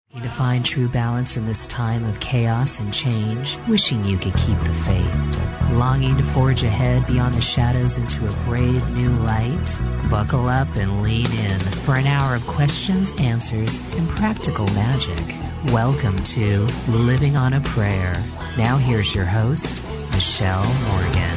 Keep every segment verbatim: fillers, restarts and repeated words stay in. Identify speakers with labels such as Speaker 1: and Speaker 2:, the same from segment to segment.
Speaker 1: To find true balance in this time of chaos and change, wishing you could keep the faith, longing to forge ahead beyond the shadows into a brave new light. Buckle up and lean in for an hour of questions, answers, and practical magic. Welcome to Living on a Prayer. Now here's your host, Michelle Morgan.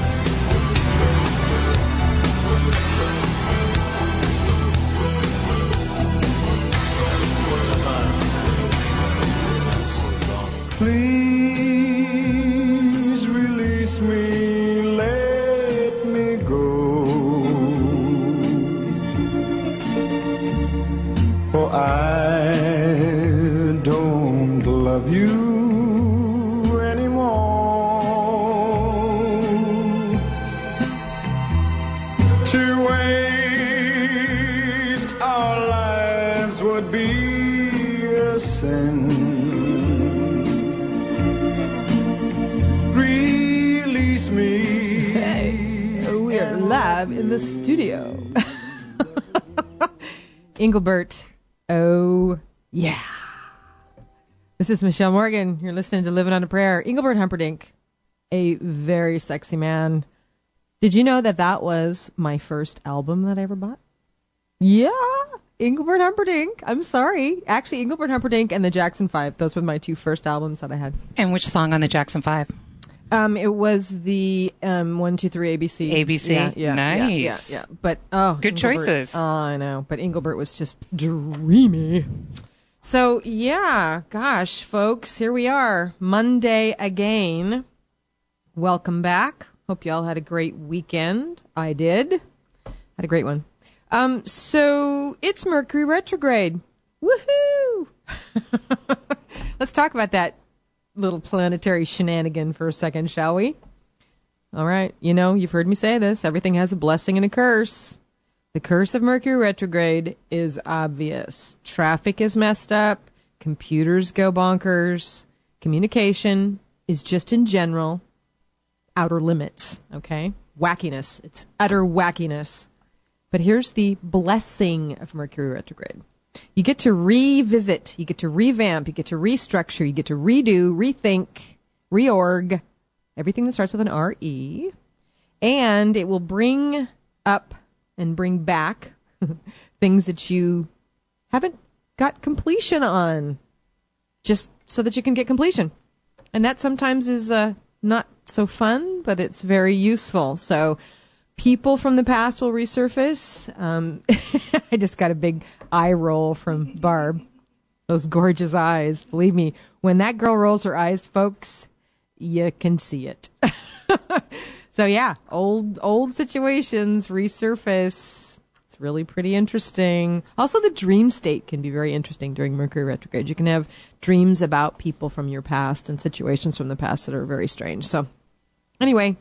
Speaker 2: Please release me, let me go, for I don't love you anymore. To waste our lives would be a sin.
Speaker 3: Live in the studio. Engelbert. Oh, yeah. This is Michelle Morgan. You're listening to Living on a Prayer. Engelbert Humperdinck, a very sexy man. Did you know that that was my first album that I ever bought? Yeah, Engelbert Humperdinck. I'm sorry. Actually, Engelbert Humperdinck and the Jackson Five. Those were my two first albums that I had.
Speaker 4: And which song on the Jackson Five?
Speaker 3: Um, it was the um one two three A B C.
Speaker 4: A B C,
Speaker 3: yeah, yeah,
Speaker 4: nice.
Speaker 3: Yeah, yeah, yeah. But oh,
Speaker 4: good
Speaker 3: Engelbert,
Speaker 4: choices.
Speaker 3: Oh, I know. But Engelbert was just dreamy. So yeah, gosh, folks, here we are, Monday again. Welcome back. Hope y'all had a great weekend. I did. Had a great one. Um, so it's Mercury retrograde. Woohoo! Let's talk about that little planetary shenanigan for a second, shall we? All right. You know, you've heard me say this. Everything has a blessing and a curse. The curse of Mercury retrograde is obvious. Traffic is messed up. Computers go bonkers. Communication is just in general outer limits. Okay? Wackiness. It's utter wackiness. But here's the blessing of Mercury retrograde. You get to revisit, you get to revamp, you get to restructure, you get to redo, rethink, reorg, everything that starts with an R E, and it will bring up and bring back things that you haven't got completion on, just so that you can get completion. And that sometimes is uh, not so fun, but it's very useful. So people from the past will resurface. Um, I just got a big eye roll from Barb. Those gorgeous eyes. Believe me, when that girl rolls her eyes, folks, you can see it. So yeah, old old situations resurface. It's really pretty interesting. Also, the dream state can be very interesting during Mercury retrograde. You can have dreams about people from your past and situations from the past that are very strange. So anyway,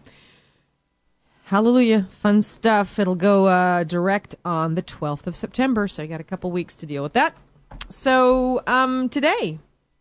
Speaker 3: hallelujah. Fun stuff. It'll go uh, direct on the twelfth of September, so you got a couple weeks to deal with that. So um, today,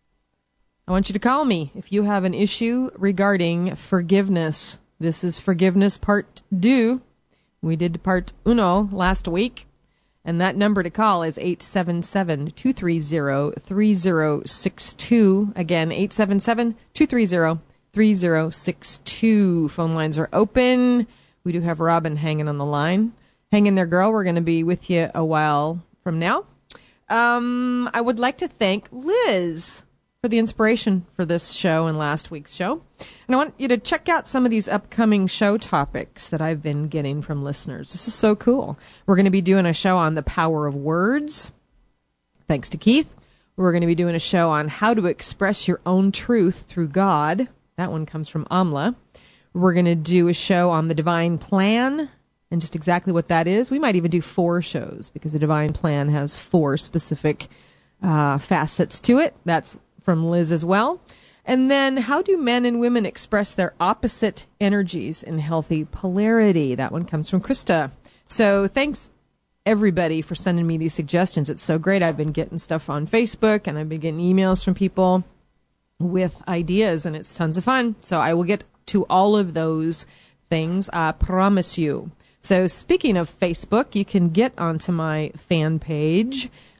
Speaker 3: I want you to call me if you have an issue regarding forgiveness. This is forgiveness part two. We did part uno last week, and that number to call is eight seven seven, two three zero, three zero six two. Again, eight seven seven, two three zero, three zero six two. Phone lines are open. We do have Robin hanging on the line. Hang in there, girl. We're going to be with you a while from now. Um, I would like to thank Liz for the inspiration for this show and last week's show. And I want you to check out some of these upcoming show topics that I've been getting from listeners. This is so cool. We're going to be doing a show on the power of words, thanks to Keith. We're going to be doing a show on how to express your own truth through God. That one comes from Amla. We're going to do a show on the divine plan and just exactly what that is. We might even do four shows because the divine plan has four specific uh, facets to it. That's from Liz as well. And then how do men and women express their opposite energies in healthy polarity? That one comes from Krista. So thanks, everybody, for sending me these suggestions. It's so great. I've been getting stuff on Facebook, and I've been getting emails from people with ideas, and it's tons of fun. So I will get to all of those things, I promise you. So speaking of Facebook, you can get onto my fan page.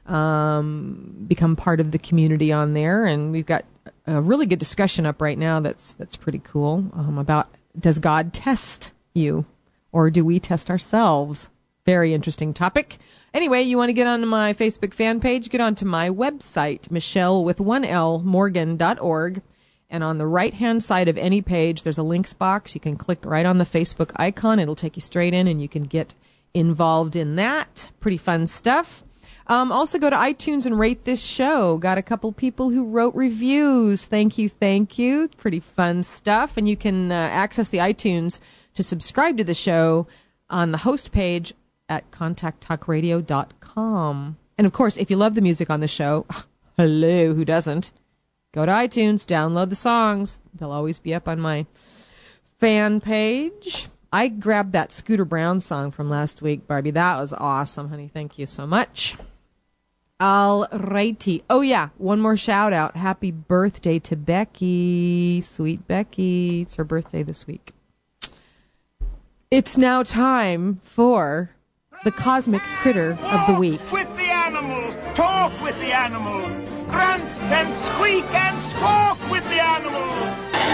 Speaker 3: um, become part of the community on there. And we've got a really good discussion up right now that's that's pretty cool um, about, does God test you or do we test ourselves? Very interesting topic. Anyway, you want to get onto my Facebook fan page, get onto my website, Michelle with one L, Morgan dot org. And on the right-hand side of any page, there's a links box. You can click right on the Facebook icon. It'll take you straight in, and you can get involved in that. Pretty fun stuff. Um, also, go to iTunes and rate this show. Got a couple people who wrote reviews. Thank you, thank you. Pretty fun stuff. And you can uh, access the iTunes to subscribe to the show on the host page at contact talk radio dot com. And, of course, if you love the music on the show, hello, who doesn't? Go to iTunes, download the songs. They'll always be up on my fan page. I grabbed that Scooter Brown song from last week, Barbie. That was awesome, honey. Thank you so much. All righty. Oh, yeah, one more shout out. Happy birthday to Becky. Sweet Becky. It's her birthday this week. It's now time for the Cosmic Critter of the Week.
Speaker 5: Walk with the animals. Talk with the animals. Grunt and squeak and squawk with the animals.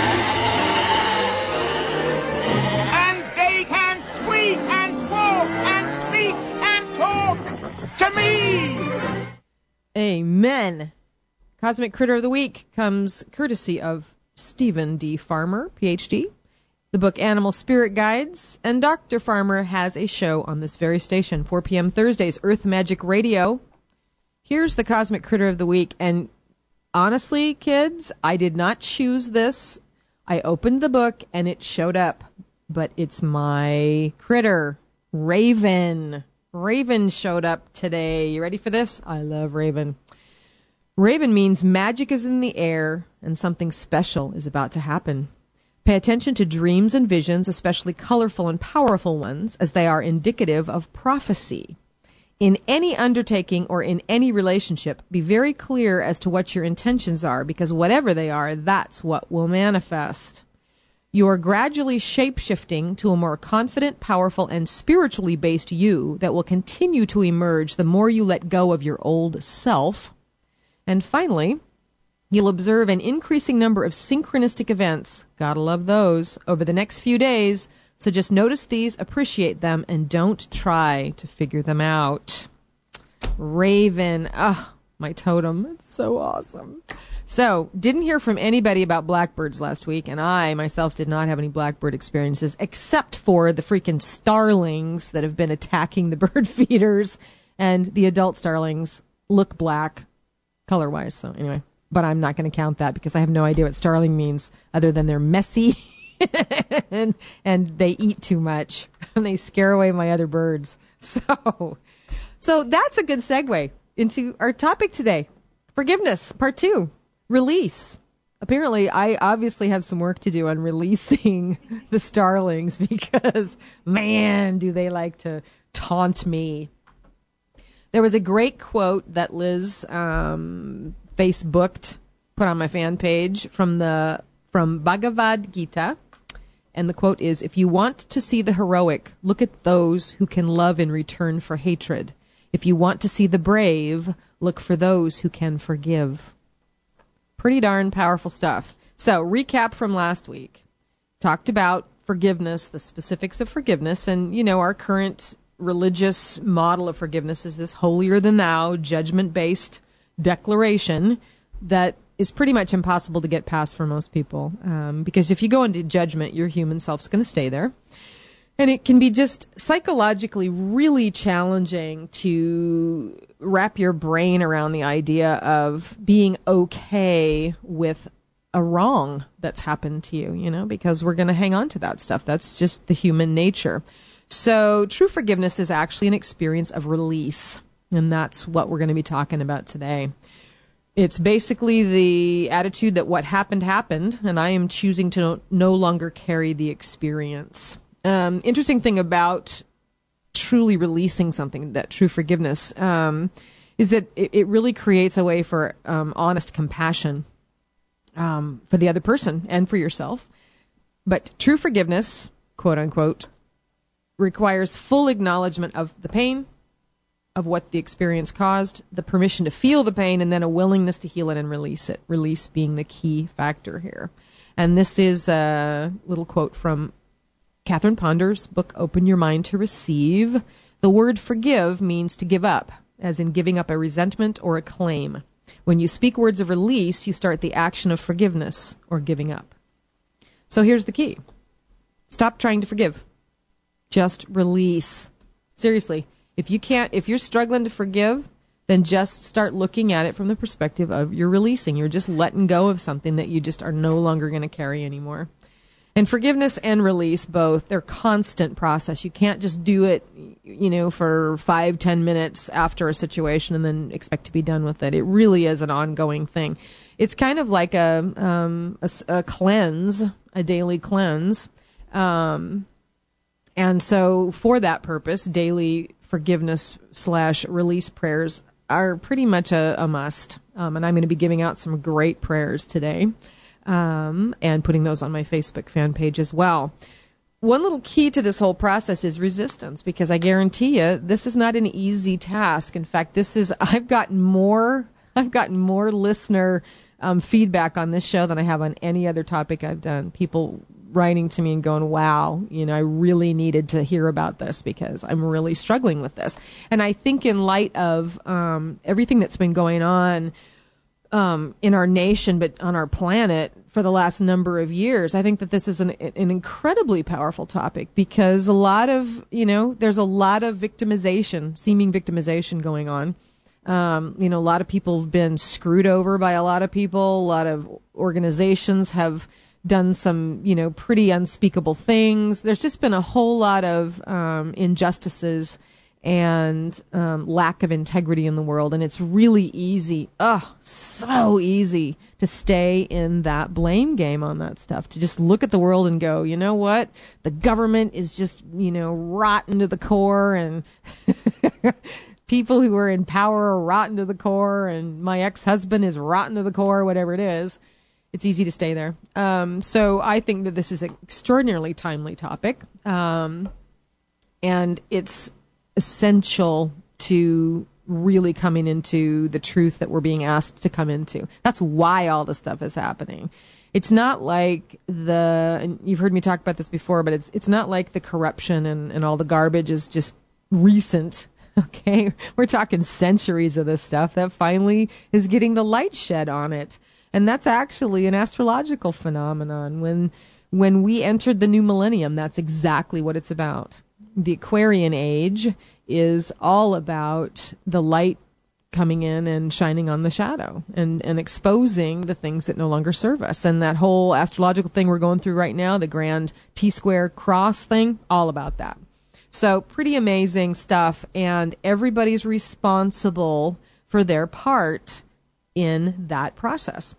Speaker 5: And they can squeak and squawk and speak and talk to me.
Speaker 3: Amen. Cosmic Critter of the Week comes courtesy of Stephen D. Farmer, P H D, the book Animal Spirit Guides, and Doctor Farmer has a show on this very station, four p.m. Thursdays, Earth Magic Radio. Here's the Cosmic Critter of the Week, and honestly, kids, I did not choose this. I opened the book, and it showed up, but it's my critter, Raven. Raven showed up today. You ready for this? I love Raven. Raven means magic is in the air, and something special is about to happen. Pay attention to dreams and visions, especially colorful and powerful ones, as they are indicative of prophecy. In any undertaking or in any relationship, be very clear as to what your intentions are, because whatever they are, that's what will manifest. You are gradually shape-shifting to a more confident, powerful, and spiritually based you that will continue to emerge the more you let go of your old self. And finally, you'll observe an increasing number of synchronistic events, gotta love those, over the next few days. So just notice these, appreciate them, and don't try to figure them out. Raven. Ah, oh, my totem. It's so awesome. So, didn't hear from anybody about blackbirds last week, and I myself did not have any blackbird experiences, except for the freaking starlings that have been attacking the bird feeders, and the adult starlings look black color-wise. So anyway, but I'm not going to count that because I have no idea what starling means other than they're messy. and, and they eat too much and they scare away my other birds. So, so that's a good segue into our topic today. Forgiveness, part two, release. Apparently, I obviously have some work to do on releasing the starlings because, man, do they like to taunt me. There was a great quote that Liz um, Facebooked, put on my fan page from the from Bhagavad Gita. And the quote is, if you want to see the heroic, look at those who can love in return for hatred. If you want to see the brave, look for those who can forgive. Pretty darn powerful stuff. So, recap from last week. Talked about forgiveness, the specifics of forgiveness, and, you know, our current religious model of forgiveness is this holier-than-thou, judgment-based declaration that is pretty much impossible to get past for most people. Um, because if you go into judgment, your human self's going to stay there. And it can be just psychologically really challenging to wrap your brain around the idea of being okay with a wrong that's happened to you, you know, because we're going to hang on to that stuff. That's just the human nature. So true forgiveness is actually an experience of release. And that's what we're going to be talking about today. It's basically the attitude that what happened happened, and I am choosing to no longer carry the experience. Um, interesting thing about truly releasing something, that true forgiveness, um, is that it, it really creates a way for um, honest compassion um, for the other person and for yourself. But true forgiveness, quote unquote, requires full acknowledgement of the pain, of what the experience caused, the permission to feel the pain, and then a willingness to heal it and release it. Release being the key factor here. And this is a little quote from Catherine Ponder's book, Open Your Mind to Receive. The word forgive means to give up, as in giving up a resentment or a claim. When you speak words of release, you start the action of forgiveness or giving up. So here's the key. Stop trying to forgive. Just release. Seriously, if you can't, if you're struggling to forgive, then just start looking at it from the perspective of you're releasing. You're just letting go of something that you just are no longer going to carry anymore. And forgiveness and release, both, they're constant process. You can't just do it, you know, for five, ten minutes after a situation and then expect to be done with it. It really is an ongoing thing. It's kind of like a, um, a, a cleanse, a daily cleanse. Um, and so for that purpose, daily forgiveness slash release prayers are pretty much a, a must. Um, and I'm going to be giving out some great prayers today. Um, and putting those on my Facebook fan page as well. One little key to this whole process is resistance, because I guarantee you this is not an easy task. In fact, this is, I've gotten more, I've gotten more listener um, feedback on this show than I have on any other topic I've done. People writing to me and going, wow, you know, I really needed to hear about this because I'm really struggling with this. And I think in light of um, everything that's been going on Um, in our nation, but on our planet for the last number of years, I think that this is an, an incredibly powerful topic, because a lot of, you know, there's a lot of victimization, seeming victimization going on. Um, you know, a lot of people have been screwed over by a lot of people. A lot of organizations have done some, you know, pretty unspeakable things. There's just been a whole lot of um, injustices and um, lack of integrity in the world. And it's really easy, oh, so easy to stay in that blame game on that stuff, to just look at the world and go, you know what, the government is just, you know, rotten to the core, and people who are in power are rotten to the core, and my ex-husband is rotten to the core, whatever it is. It's easy to stay there. Um, so I think that this is an extraordinarily timely topic. Um, and it's essential to really coming into the truth that we're being asked to come into. That's why all this stuff is happening. It's not like the, and you've heard me talk about this before, but it's it's not like the corruption and, and all the garbage is just recent. Okay? We're talking centuries of this stuff that finally is getting the light shed on it. And that's actually an astrological phenomenon. When when we entered the new millennium, that's exactly what it's about. The Aquarian age is all about the light coming in and shining on the shadow and, and exposing the things that no longer serve us. And that whole astrological thing we're going through right now, the grand T-square cross thing, all about that. So pretty amazing stuff. And everybody's responsible for their part in that process.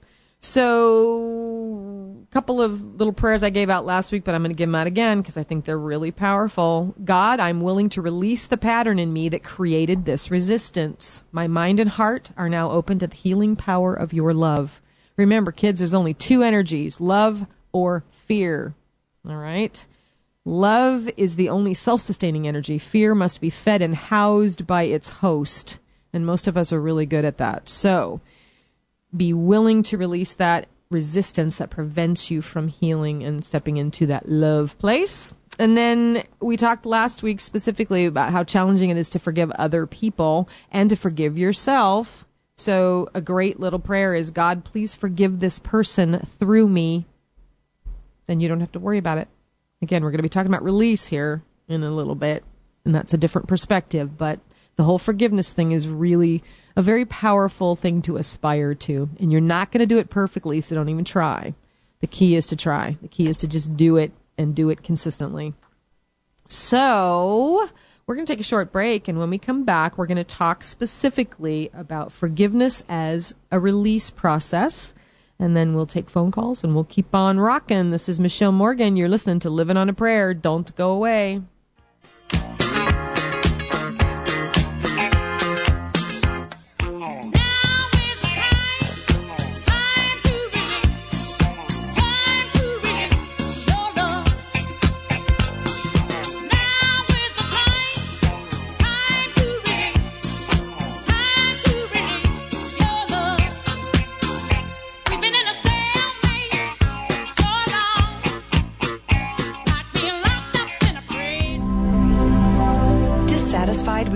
Speaker 3: So a couple of little prayers I gave out last week, but I'm going to give them out again because I think they're really powerful. God, I'm willing to release the pattern in me that created this resistance. My mind and heart are now open to the healing power of your love. Remember, kids, there's only two energies, love or fear. All right? Love is the only self-sustaining energy. Fear must be fed and housed by its host. And most of us are really good at that. So be willing to release that resistance that prevents you from healing and stepping into that love place. And then we talked last week specifically about how challenging it is to forgive other people and to forgive yourself. So a great little prayer is, God, please forgive this person through me. Then you don't have to worry about it. Again, we're going to be talking about release here in a little bit, and that's a different perspective. But the whole forgiveness thing is really a very powerful thing to aspire to. And you're not going to do it perfectly, so don't even try. The key is to try. The key is to just do it and do it consistently. So we're going to take a short break, and when we come back, we're going to talk specifically about forgiveness as a release process. And then we'll take phone calls, and we'll keep on rocking. This is Michelle Morgan. You're listening to Living on a Prayer. Don't go away.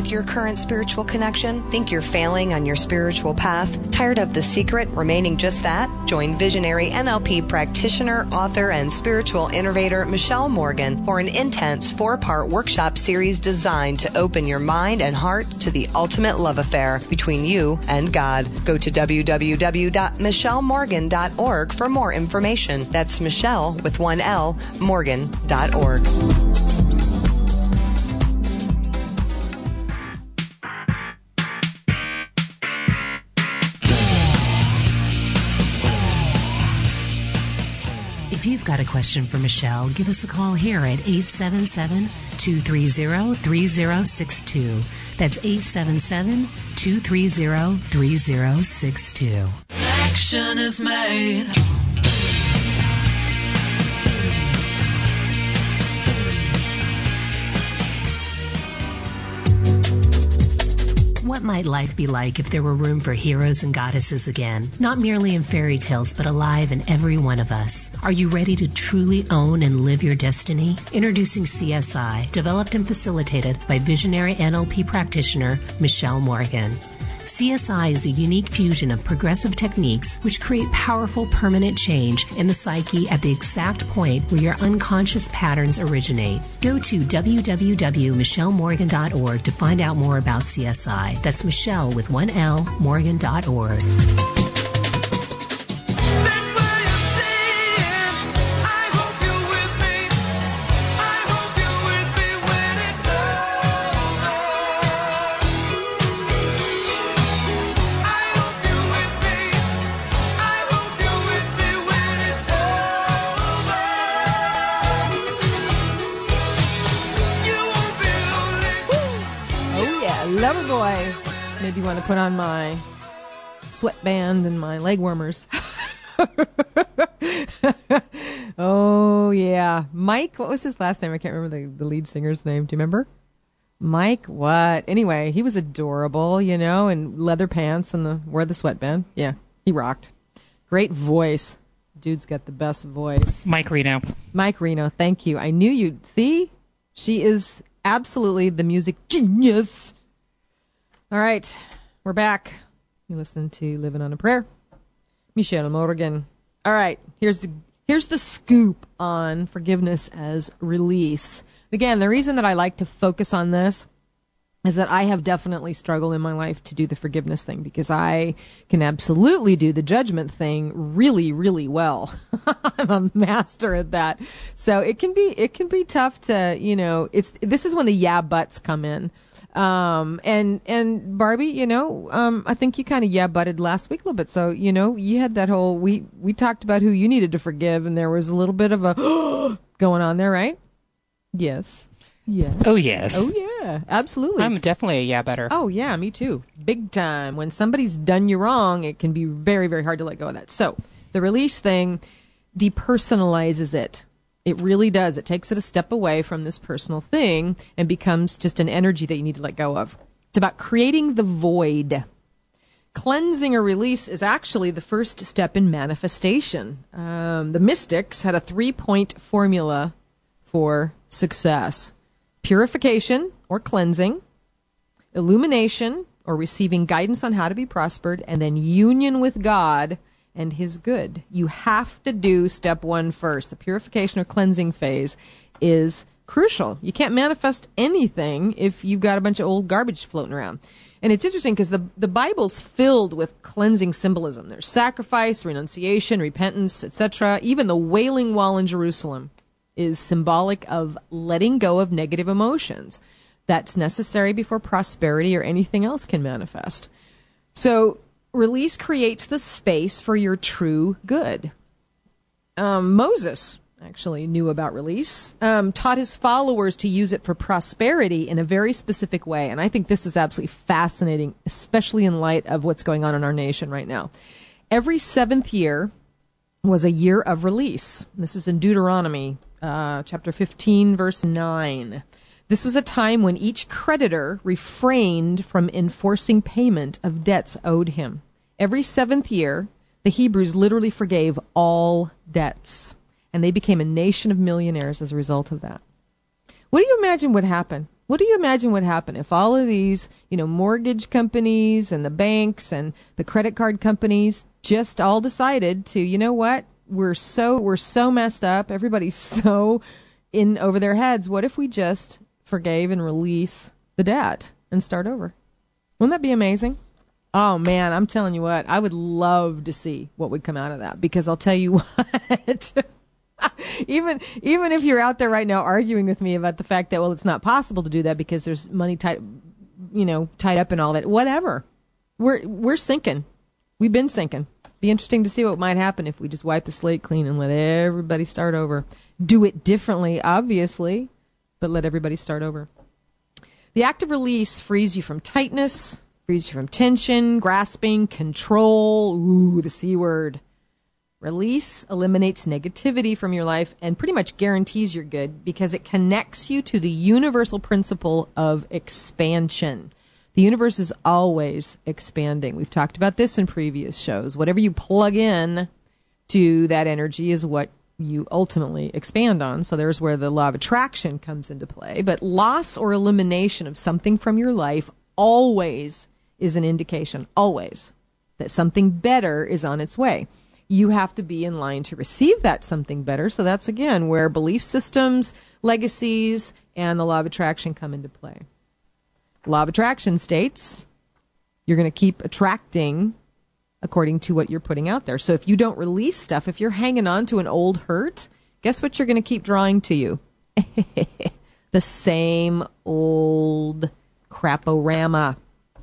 Speaker 6: with your current spiritual connection? Think you're failing on your spiritual path? Tired of the secret remaining just that? Join visionary N L P practitioner, author, and spiritual innovator Michelle Morgan for an intense four-part workshop series designed to open your mind and heart to the ultimate love affair between you and God. Go to w w w dot michelle morgan dot org for more information. That's Michelle with one L, morgan dot org.
Speaker 1: If you've got a question for Michelle, give us a call here at eight seven seven, two three zero, three zero six two. That's eight seven seven, two three zero, three zero six two.
Speaker 7: Action is made.
Speaker 1: What might life be like if there were room for heroes and goddesses again? Not merely in fairy tales, but alive in every one of us. Are you ready to truly own and live your destiny? Introducing C S I, developed and facilitated by visionary N L P practitioner Michelle Morgan. C S I is a unique fusion of progressive techniques which create powerful permanent change in the psyche at the exact point where your unconscious patterns originate. Go to w w w dot michelle morgan dot org to find out more about C S I. That's Michelle with one L, morgan dot org.
Speaker 3: Loverboy. Maybe want to put on my sweatband and my leg warmers. Oh, yeah. Mike, what was his last name? I can't remember the, the lead singer's name. Do you remember? Mike what? Anyway, he was adorable, you know, and leather pants and the wore the sweatband. Yeah, he rocked. Great voice. Dude's got the best voice.
Speaker 4: Mike Reno.
Speaker 3: Mike Reno, thank you. I knew you'd see. She is absolutely the music genius. All right, we're back. You listen to Living on a Prayer. Michelle Morgan. All right, here's the here's the scoop on forgiveness as release. Again, the reason that I like to focus on this is that I have definitely struggled in my life to do the forgiveness thing because I can absolutely do the judgment thing really, really well. I'm a master at that. So it can be it can be tough to, you know, it's this is when the yeah buts come in. Um, and, and Barbie, you know, um, I think you kind of yeah butted last week a little bit. So, you know, you had that whole, we, we talked about who you needed to forgive and there was a little bit of a going on there, right? Yes. Yeah.
Speaker 4: Oh, yes.
Speaker 3: Oh, yeah. Absolutely.
Speaker 4: I'm definitely a yeah better.
Speaker 3: Oh, yeah, me too. Big time. When somebody's done you wrong, it can be very, very hard to let go of that. So the release thing depersonalizes it. It really does. It takes it a step away from this personal thing and becomes just an energy that you need to let go of. It's about creating the void. Cleansing or release is actually the first step in manifestation. Um, the mystics had a three-point formula for success. Purification or cleansing, illumination or receiving guidance on how to be prospered, and then union with God and his good. You have to do step one first. The purification or cleansing phase is crucial. You can't manifest anything if you've got a bunch of old garbage floating around. And it's interesting because the, the Bible's filled with cleansing symbolism. There's sacrifice, renunciation, repentance, et cetera. Even the Wailing Wall in Jerusalem is symbolic of letting go of negative emotions. That's necessary before prosperity or anything else can manifest. So release creates the space for your true good. Um, Moses actually knew about release, um, taught his followers to use it for prosperity in a very specific way. And I think this is absolutely fascinating, especially in light of what's going on in our nation right now. Every seventh year was a year of release. This is in Deuteronomy, uh, chapter fifteen, verse nine. This was a time when each creditor refrained from enforcing payment of debts owed him. Every seventh year, the Hebrews literally forgave all debts, and they became a nation of millionaires as a result of that. What do you imagine would happen What do you imagine would happen if all of these, you know, mortgage companies and the banks and the credit card companies just all decided to, you know what? We're so we're so messed up. Everybody's so in over their heads. What if we just forgave and release the debt and start over? Wouldn't that be amazing? Oh, man, I'm telling you what, I would love to see what would come out of that, because I'll tell you what, even even if you're out there right now arguing with me about the fact that, well, it's not possible to do that because there's money tied, you know, tied up in all that, whatever. We're we're sinking. We've been sinking. Be interesting to see what might happen if we just wipe the slate clean and let everybody start over. Do it differently, obviously, but let everybody start over. The act of release frees you from tightness, frees you from tension, grasping, control. Ooh, the C word. Release eliminates negativity from your life and pretty much guarantees you're good because it connects you to the universal principle of expansion. The universe is always expanding. We've talked about this in previous shows. Whatever you plug in to that energy is what you ultimately expand on. So there's where the law of attraction comes into play. But loss or elimination of something from your life always is an indication, always, that something better is on its way. You have to be in line to receive that something better. So that's, again, where belief systems, legacies, and the law of attraction come into play. Law of attraction states you're going to keep attracting according to what you're putting out there. So if you don't release stuff, if you're hanging on to an old hurt, guess what you're going to keep drawing to you? The same old crap-o-rama.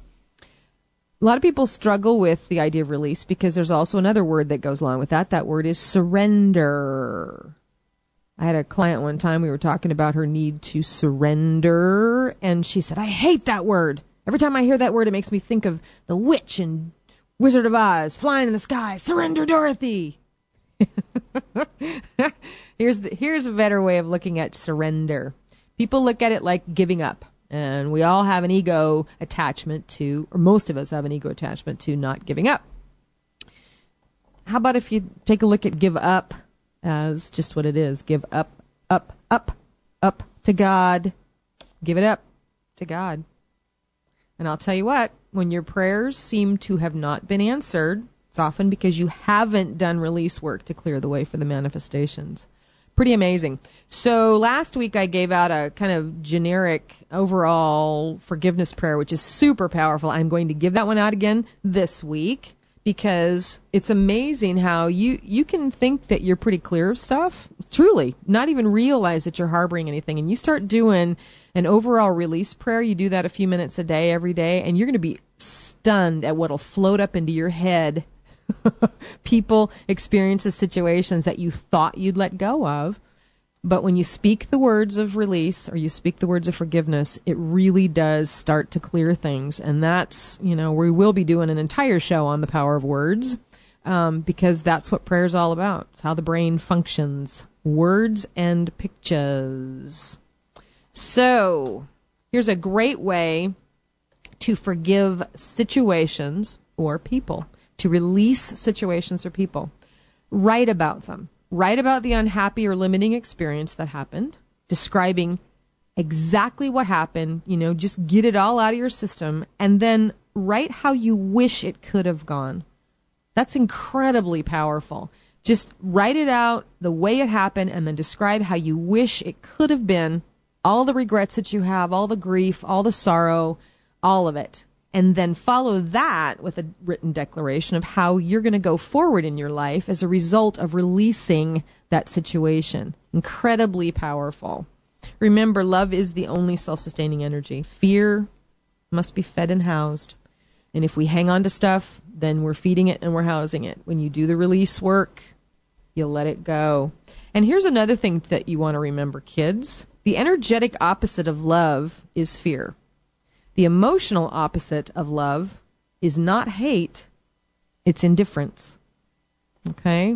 Speaker 3: A lot of people struggle with the idea of release because there's also another word that goes along with that. That word is surrender. I had a client one time, we were talking about her need to surrender, and she said, I hate that word. Every time I hear that word, it makes me think of the witch in Wizard of Oz, flying in the sky, surrender, Dorothy. here's the, here's a better way of looking at surrender. People look at it like giving up, and we all have an ego attachment to, or most of us have an ego attachment to not giving up. How about if you take a look at give up as just what it is. Give up, up, up, up to God. Give it up to God. And I'll tell you what, when your prayers seem to have not been answered, it's often because you haven't done release work to clear the way for the manifestations. Pretty amazing. So last week I gave out a kind of generic overall forgiveness prayer, which is super powerful. I'm going to give that one out again this week, because it's amazing how you, you can think that you're pretty clear of stuff, truly, not even realize that you're harboring anything. And you start doing an overall release prayer. You do that a few minutes a day, every day, and you're going to be stunned at what'll float up into your head. People, experiences, situations that you thought you'd let go of. But when you speak the words of release or you speak the words of forgiveness, it really does start to clear things. And that's, you know, we will be doing an entire show on the power of words, um, because that's what prayer is all about. It's how the brain functions. Words and pictures. So here's a great way to forgive situations or people, to release situations or people. Write about them. Write about the unhappy or limiting experience that happened, describing exactly what happened, you know, just get it all out of your system, and then write how you wish it could have gone. That's incredibly powerful. Just write it out the way it happened and then describe how you wish it could have been, all the regrets that you have, all the grief, all the sorrow, all of it. And then follow that with a written declaration of how you're going to go forward in your life as a result of releasing that situation. Incredibly powerful. Remember, love is the only self-sustaining energy. Fear must be fed and housed. And if we hang on to stuff, then we're feeding it and we're housing it. When you do the release work, you'll let it go. And here's another thing that you want to remember, kids. The energetic opposite of love is fear. The emotional opposite of love is not hate, it's indifference. Okay?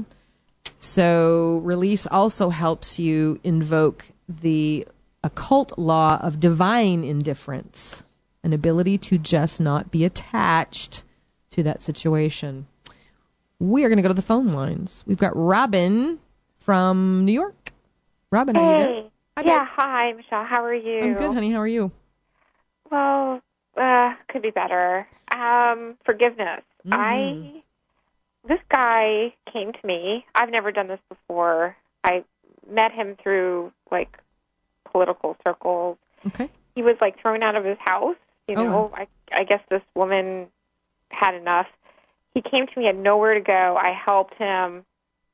Speaker 3: So release also helps you invoke the occult law of divine indifference, an ability to just not be attached to that situation. We are going to go to the phone lines. We've got Robin from New York. Robin, are you there?
Speaker 8: Hey,
Speaker 3: Hi,
Speaker 8: Yeah,
Speaker 3: babe.
Speaker 8: hi, Michelle. How are you?
Speaker 3: I'm good, honey. How are you?
Speaker 8: Well, uh, could be better. Um, forgiveness.
Speaker 3: Mm-hmm.
Speaker 8: I, this guy came to me. I've never done this before. I met him through, like, political circles.
Speaker 3: Okay.
Speaker 8: He was, like, thrown out of his house. You
Speaker 3: Oh,
Speaker 8: know,
Speaker 3: wow.
Speaker 8: I, I guess this woman had enough. He came to me, had nowhere to go. I helped him.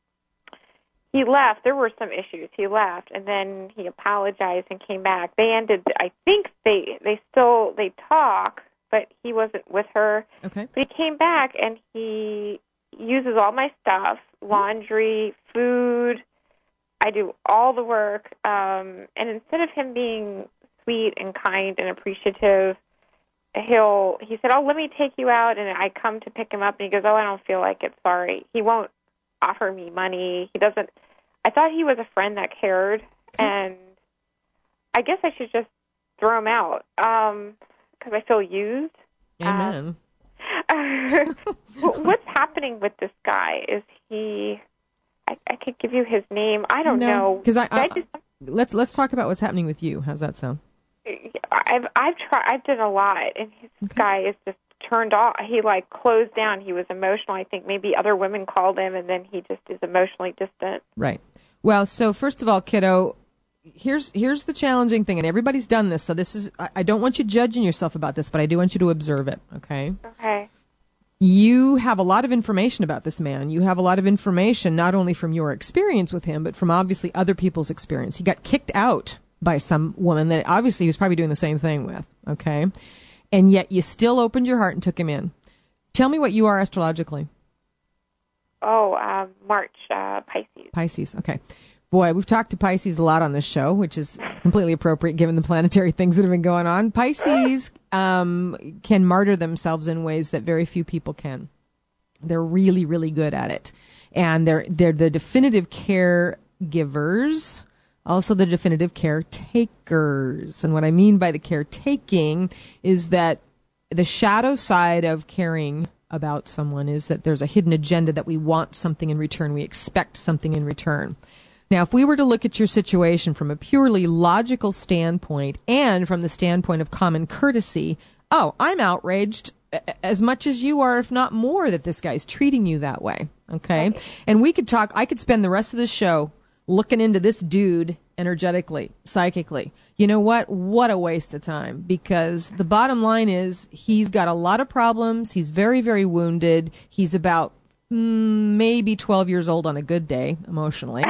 Speaker 8: He left. There were some issues. He left, and then he apologized and came back. They ended. I think they they still they talk, but he wasn't with her.
Speaker 3: Okay.
Speaker 8: But he came back, and he uses all my stuff: laundry, food. I do all the work. Um, and instead of him being sweet and kind and appreciative, he'll he said, "Oh, let me take you out." And I come to pick him up, and he goes, "Oh, I don't feel like it. Sorry." He won't offer me money. He doesn't. I thought he was a friend that cared, and I guess I should just throw him out because I feel used.
Speaker 3: Amen.
Speaker 8: Um, what's happening with this guy? Is he? I, I could give you his name. I don't know.
Speaker 3: Because I, I,
Speaker 8: I just,
Speaker 3: let's let's talk about what's happening with you. How's that sound?
Speaker 8: I've I've tried. I've done a lot, and this
Speaker 3: Okay.
Speaker 8: guy is just turned off. He like closed down. He was emotional. I think maybe other women called him, and then he just is emotionally distant.
Speaker 3: Right. Well, so first of all, kiddo, here's here's the challenging thing, and everybody's done this. So this is I, I don't want you judging yourself about this, but I do want you to observe it. Okay.
Speaker 8: Okay.
Speaker 3: You have a lot of information about this man. You have a lot of information not only from your experience with him, but from obviously other people's experience. He got kicked out by some woman that obviously he was probably doing the same thing with. Okay. And yet you still opened your heart and took him in. Tell me what you are astrologically.
Speaker 8: Oh, um, March, uh, Pisces.
Speaker 3: Pisces. Okay. Boy, we've talked to Pisces a lot on this show, which is completely appropriate given the planetary things that have been going on. Pisces um, can martyr themselves in ways that very few people can. They're really, really good at it. And they're they're the definitive caregivers, also the definitive caretakers. And what I mean by the caretaking is that the shadow side of caring about someone is that there's a hidden agenda that we want something in return. We expect something in return. Now, if we were to look at your situation from a purely logical standpoint and from the standpoint of common courtesy, oh, I'm outraged as much as you are, if not more, that this guy's treating you that way. Okay? And we could talk, I could spend the rest of the show looking into this dude energetically, psychically. You know what? What a waste of time, because the bottom line is he's got a lot of problems. He's very, very wounded. He's about mm, maybe twelve years old on a good day, emotionally.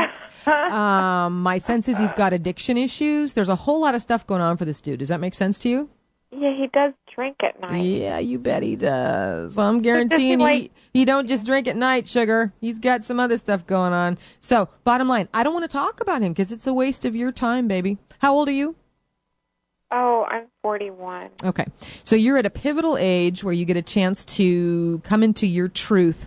Speaker 3: um, my sense is he's got addiction issues. There's a whole lot of stuff going on for this dude. Does that make sense to you?
Speaker 8: Yeah, he does drink at night.
Speaker 3: Yeah, you bet he does. So I'm guaranteeing
Speaker 8: Like-
Speaker 3: he, he don't just drink at night, sugar. He's got some other stuff going on. So, bottom line, I don't want to talk about him because it's a waste of your time, baby. How old are you?
Speaker 8: Oh, I'm forty-one.
Speaker 3: Okay. So you're at a pivotal age where you get a chance to come into your truth,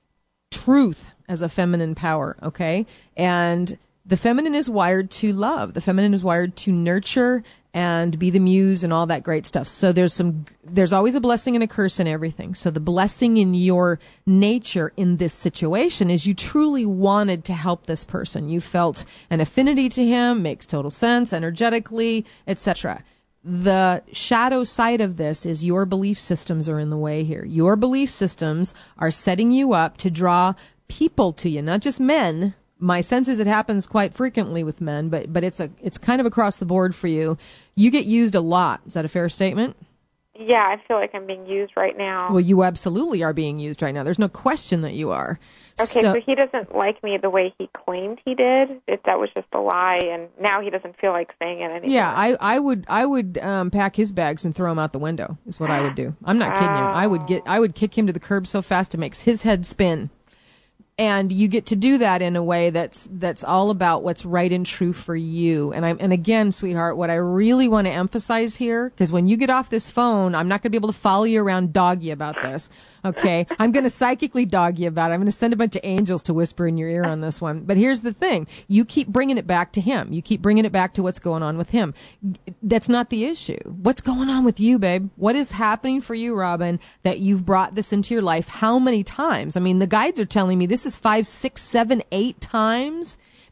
Speaker 3: truth as a feminine power, okay? And the feminine is wired to love. The feminine is wired to nurture and be the muse and all that great stuff. So there's some, there's always a blessing and a curse in everything. So the blessing in your nature in this situation is you truly wanted to help this person. You felt an affinity to him, makes total sense, energetically, et cetera. The shadow side of this is your belief systems are in the way here. Your belief systems are setting you up to draw people to you, not just men. My sense is it happens quite frequently with men, but but it's a it's kind of across the board for you. You get used a lot. Is that a fair statement?
Speaker 8: Yeah, I feel like I'm being used right now.
Speaker 3: Well, you absolutely are being used right now. There's no question that you are.
Speaker 8: Okay, so, so he doesn't like me the way he claimed he did. If that was just a lie, and now he doesn't feel like saying it anymore.
Speaker 3: Yeah, I, I would I would um, pack his bags and throw him out the window. Is what I would do. I'm not kidding you. I would get I would kick him to the curb so fast it makes his head spin. And you get to do that in a way that's that's all about what's right and true for you. And I'm and again, sweetheart, what I really want to emphasize here, because when you get off this phone, I'm not going to be able to follow you around, dog you about this. Okay, I'm going to psychically dog you about it. I'm going to send a bunch of angels to whisper in your ear on this one. But here's the thing: you keep bringing it back to him. You keep bringing it back to what's going on with him. That's not the issue. What's going on with you, babe? What is happening for you, Robin, that you've brought this into your life? How many times? I mean, the guides are telling me this is five, six, seven, eight times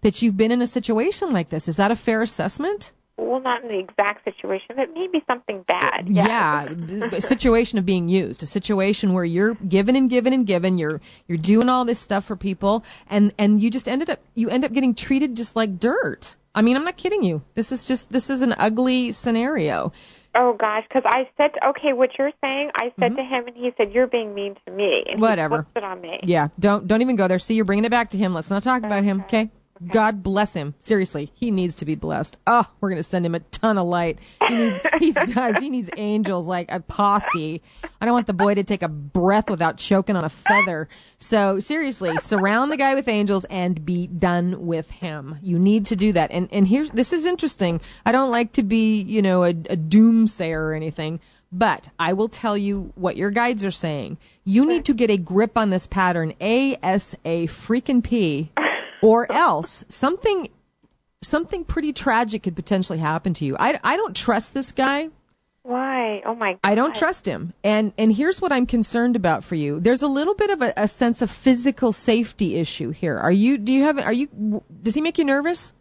Speaker 3: that you've been in a situation like this. Is that a fair assessment?
Speaker 8: Well, not in the exact situation, but maybe something bad. Yeah,
Speaker 3: yeah a situation of being used, a situation where you're given and given and given, you're you're doing all this stuff for people, and, and you just ended up you end up getting treated just like dirt. I mean, I'm not kidding you. This is just this is an ugly scenario.
Speaker 8: Oh, gosh, because I said, okay, what you're saying, I said
Speaker 3: Mm-hmm.
Speaker 8: to him, and he said, you're being mean to me. And
Speaker 3: Whatever.
Speaker 8: he flipped it on me.
Speaker 3: Yeah, don't don't even go there. See, you're bringing it back to him. Let's not talk about him, okay? God bless him. Seriously, he needs to be blessed. Oh, we're going to send him a ton of light. He needs, he does. He needs angels like a posse. I don't want the boy to take a breath without choking on a feather. So seriously, surround the guy with angels and be done with him. You need to do that. And and here's this is interesting. I don't like to be, you know, a, a doomsayer or anything, but I will tell you what your guides are saying. You need to get a grip on this pattern, A S A freaking P. Or else something something pretty tragic could potentially happen to you. I, I don't trust this guy.
Speaker 8: Why? Oh, my God.
Speaker 3: I don't trust him. And and here's what I'm concerned about for you. There's a little bit of a, a sense of physical safety issue here. Are you, do you have, are you, does he make you nervous?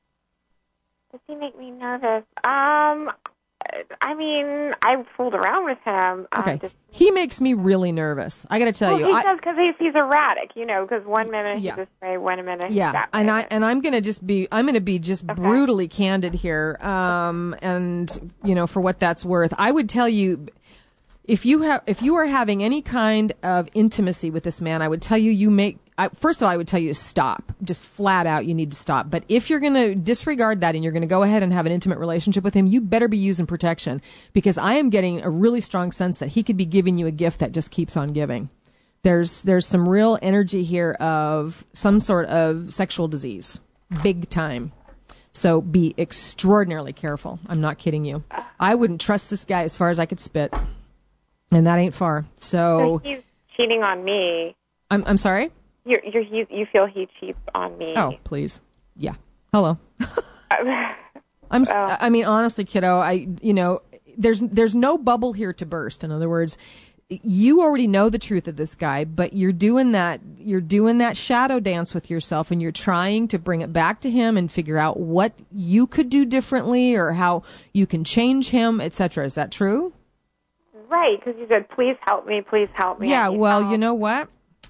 Speaker 8: Does he make me nervous? Um, I mean, I fooled around with him. Um,
Speaker 3: Okay.
Speaker 8: just,
Speaker 3: He makes me really nervous. I got to tell
Speaker 8: well,
Speaker 3: you.
Speaker 8: he
Speaker 3: I,
Speaker 8: does because he's, he's erratic, you know, because one minute
Speaker 3: Yeah.
Speaker 8: he's this way, one minute he's
Speaker 3: Yeah,
Speaker 8: that
Speaker 3: and
Speaker 8: way.
Speaker 3: I and I'm gonna just be I'm gonna be just
Speaker 8: Okay.
Speaker 3: brutally candid here, um, and you know for what that's worth, I would tell you if you have if you are having any kind of intimacy with this man, I would tell you you make. I, first of all, I would tell you to stop, just flat out. You need to stop. But if you're gonna disregard that and you're gonna go ahead and have an intimate relationship with him, you better be using protection because I am getting a really strong sense that he could be giving you a gift that just keeps on giving. There's there's some real energy here of some sort of sexual disease, big time. So be extraordinarily careful. I'm not kidding you. I wouldn't trust this guy as far as I could spit, and that ain't far. So
Speaker 8: So he's cheating on me.
Speaker 3: I'm I'm sorry.
Speaker 8: You're, you're, he, you feel he cheats on me.
Speaker 3: Oh, please. Yeah. Hello. I'm. s-
Speaker 8: Oh.
Speaker 3: I mean, honestly, kiddo. I. You know, there's there's no bubble here to burst. In other words, you already know the truth of this guy, but you're doing that. You're doing that shadow dance with yourself, and you're trying to bring it back to him and figure out what you could do differently or how you can change him, et cetera. Is that true?
Speaker 8: Right, because you said, please help me, please help me.
Speaker 3: Yeah.
Speaker 8: I need
Speaker 3: Well,
Speaker 8: help.
Speaker 3: you know what?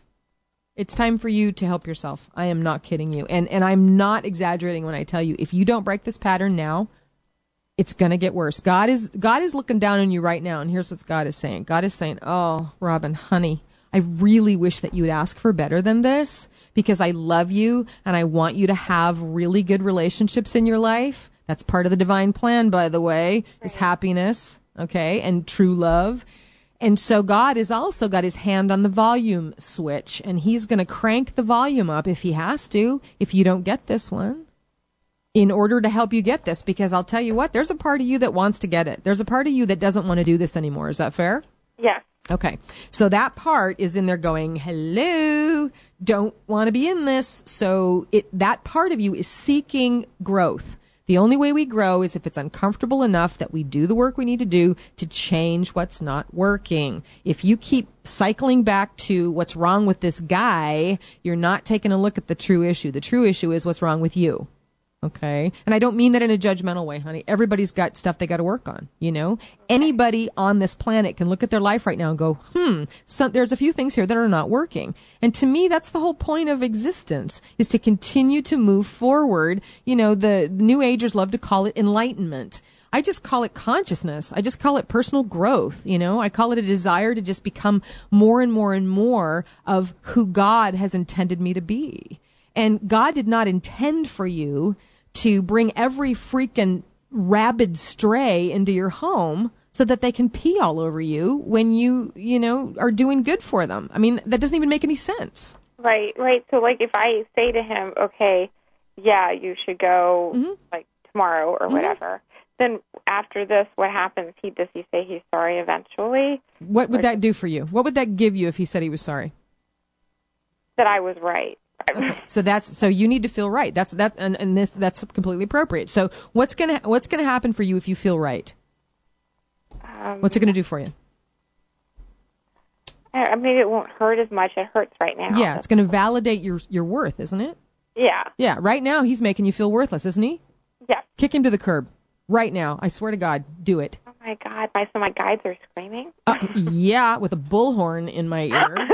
Speaker 3: It's time for you to help yourself. I am not kidding you. And and I'm not exaggerating when I tell you, if you don't break this pattern now, it's going to get worse. God is God is looking down on you right now, and here's what God is saying. God is saying, "Oh, Robin, honey, I really wish that you would ask for better than this because I love you and I want you to have really good relationships in your life. That's part of the divine plan, by the way, is happiness, okay, and true love." And so God has also got his hand on the volume switch, and he's going to crank the volume up if he has to, if you don't get this one, in order to help you get this. Because I'll tell you what, there's a part of you that wants to get it. There's a part of you that doesn't want to do this anymore. Is that fair?
Speaker 8: Yes.
Speaker 3: Okay. So that part is in there going, hello, don't want to be in this. So it that part of you is seeking growth. The only way we grow is if it's uncomfortable enough that we do the work we need to do to change what's not working. If you keep cycling back to what's wrong with this guy, you're not taking a look at the true issue. The true issue is what's wrong with you. Okay. And I don't mean that in a judgmental way, honey. Everybody's got stuff they got to work on, you know? Anybody on this planet can look at their life right now and go, hmm, so there's a few things here that are not working. And to me, that's the whole point of existence, is to continue to move forward. You know, the New Agers love to call it enlightenment. I just call it consciousness. I just call it personal growth. You know, I call it a desire to just become more and more and more of who God has intended me to be. And God did not intend for you to bring every freaking rabid stray into your home so that they can pee all over you when you, you know, are doing good for them. I mean, that doesn't even make any sense.
Speaker 8: Right, right. So, like, if I say to him, okay, yeah, you should go,
Speaker 3: Mm-hmm.
Speaker 8: like, tomorrow or
Speaker 3: Mm-hmm.
Speaker 8: whatever, then after this, what happens? He Does he say he's sorry eventually?
Speaker 3: What would that do for you? What would that give you if he said he was sorry?
Speaker 8: That I was right.
Speaker 3: Okay. So that's so you need to feel right. That's that's and, and this that's completely appropriate. So what's gonna what's gonna happen for you if you feel right?
Speaker 8: Um,
Speaker 3: What's it gonna do for you?
Speaker 8: I, maybe it won't hurt as much. It hurts right now.
Speaker 3: Yeah, it's gonna validate your your worth, isn't it?
Speaker 8: Yeah.
Speaker 3: Yeah, right now he's making you feel worthless, isn't he?
Speaker 8: Yes.
Speaker 3: Kick him to the curb. Right now. I swear to God, do it.
Speaker 8: Oh, my God. My, so my guides are screaming?
Speaker 3: Uh, yeah, with a bullhorn in my ear.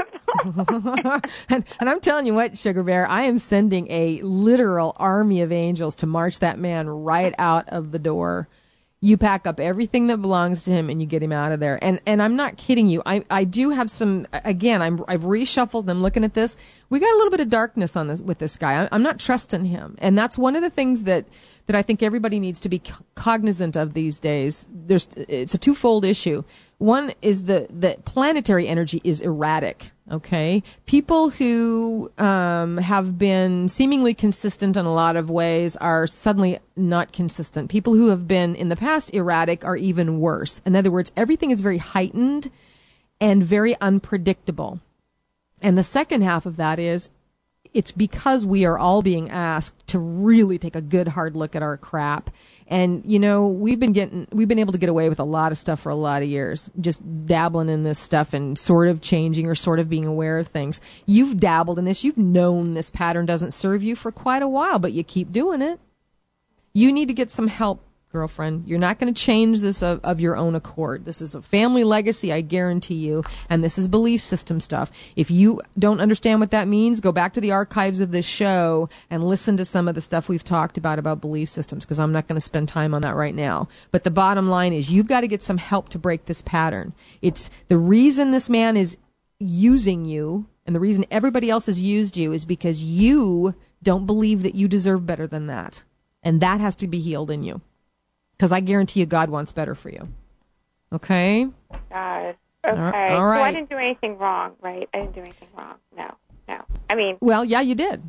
Speaker 3: and, and I'm telling you what, Sugar Bear, I am sending a literal army of angels to march that man right out of the door. You pack up everything that belongs to him and you get him out of there. And and I'm not kidding you. I, I do have some, again, I'm, I've reshuffled. I'm looking at this. We got a little bit of darkness on this with this guy. I, I'm not trusting him. And that's one of the things that, that I think everybody needs to be cognizant of these days. There's, it's a twofold issue. One is the, the planetary energy is erratic. Okay. People who, um, have been seemingly consistent in a lot of ways are suddenly not consistent. People who have been in the past erratic are even worse. In other words, everything is very heightened and very unpredictable. And the second half of that is, it's because we are all being asked to really take a good hard look at our crap. And, you know, we've been getting, we've been able to get away with a lot of stuff for a lot of years, just dabbling in this stuff and sort of changing or sort of being aware of things. You've dabbled in this. You've known this pattern doesn't serve you for quite a while, but you keep doing it. You need to get some help, girlfriend. You're not going to change this of, of your own accord. This is a family legacy, I guarantee you, and this is belief system stuff. If you don't understand what that means, go back to the archives of this show and listen to some of the stuff we've talked about about belief systems, because I'm not going to spend time on that right now. But the bottom line is you've got to get some help to break this pattern. It's the reason this man is using you, and the reason everybody else has used you is because you don't believe that you deserve better than that. And that has to be healed in you. Because I guarantee you God wants better for you. Okay?
Speaker 8: God. Okay.
Speaker 3: All right.
Speaker 8: So I didn't do anything wrong, right? I didn't do anything wrong. No. No. I mean.
Speaker 3: Well, yeah, you did.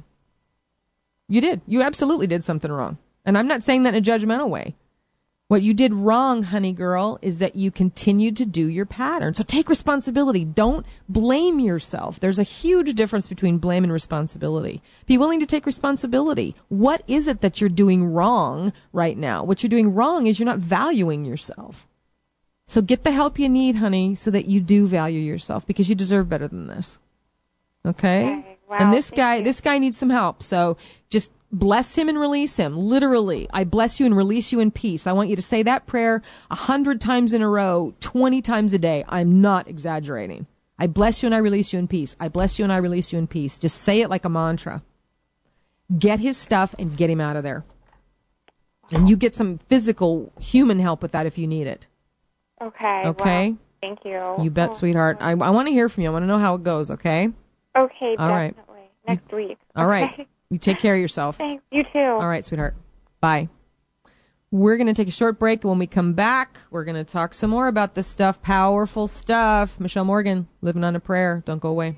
Speaker 3: You did. You absolutely did something wrong. And I'm not saying that in a judgmental way. What you did wrong, honey girl, is that you continued to do your pattern. So take responsibility. Don't blame yourself. There's a huge difference between blame and responsibility. Be willing to take responsibility. What is it that you're doing wrong right now? What you're doing wrong is you're not valuing yourself. So get the help you need, honey, so that you do value yourself, because you deserve better than this. Okay?
Speaker 8: Okay. Wow,
Speaker 3: and this
Speaker 8: thank
Speaker 3: guy,
Speaker 8: you.
Speaker 3: this guy needs some help. So just bless him and release him. Literally, I bless you and release you in peace. I want you to say that prayer a hundred times in a row, twenty times a day. I'm not exaggerating. I bless you and I release you in peace. I bless you and I release you in peace. Just say it like a mantra. Get his stuff and get him out of there. And you get some physical human help with that if you need it.
Speaker 8: Okay.
Speaker 3: Okay?
Speaker 8: Well, thank you.
Speaker 3: You bet,
Speaker 8: Oh,
Speaker 3: sweetheart. I, I want to hear from you. I want to know how it goes, okay?
Speaker 8: Okay,
Speaker 3: All right.
Speaker 8: definitely. Next week.
Speaker 3: All right.
Speaker 8: Okay.
Speaker 3: You take care of yourself.
Speaker 8: Thanks. You too.
Speaker 3: All right, sweetheart. Bye. We're going to take a short break. When we come back, we're going to talk some more about this stuff. Powerful stuff. Michelle Morgan, Living on a Prayer. Don't go away.